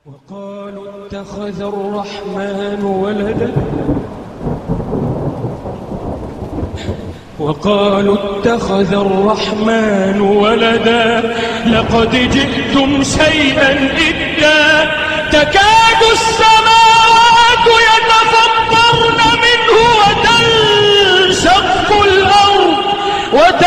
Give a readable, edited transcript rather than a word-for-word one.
وقالوا اتخذ الرحمن ولدا وقالوا اتخذ الرحمن ولدا لقد جئتم شيئا إدا تكاد السماوات يتفطرن منه وتنشق الأرض